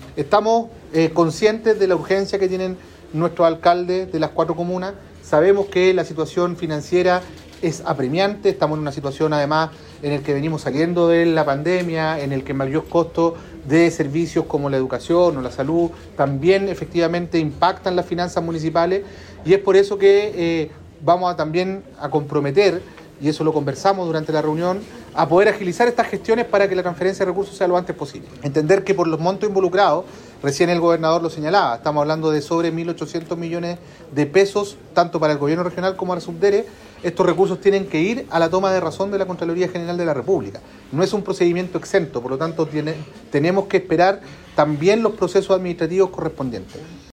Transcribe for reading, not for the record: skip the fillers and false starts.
Estamos conscientes de la urgencia que tienen nuestros alcaldes de las 4 comunas. Sabemos que la situación financiera es apremiante, estamos en una situación además en el que venimos saliendo de la pandemia, en el que mayores costos de servicios como la educación o la salud también efectivamente impactan las finanzas municipales, y es por eso que vamos también a comprometer, y eso lo conversamos durante la reunión, a poder agilizar estas gestiones para que la transferencia de recursos sea lo antes posible. Entender que por los montos involucrados, recién el gobernador lo señalaba, estamos hablando de sobre 1.800 millones de pesos, tanto para el gobierno regional como para Subdere. Estos recursos tienen que ir a la toma de razón de la Contraloría General de la República. No es un procedimiento exento, por lo tanto tenemos que esperar también los procesos administrativos correspondientes.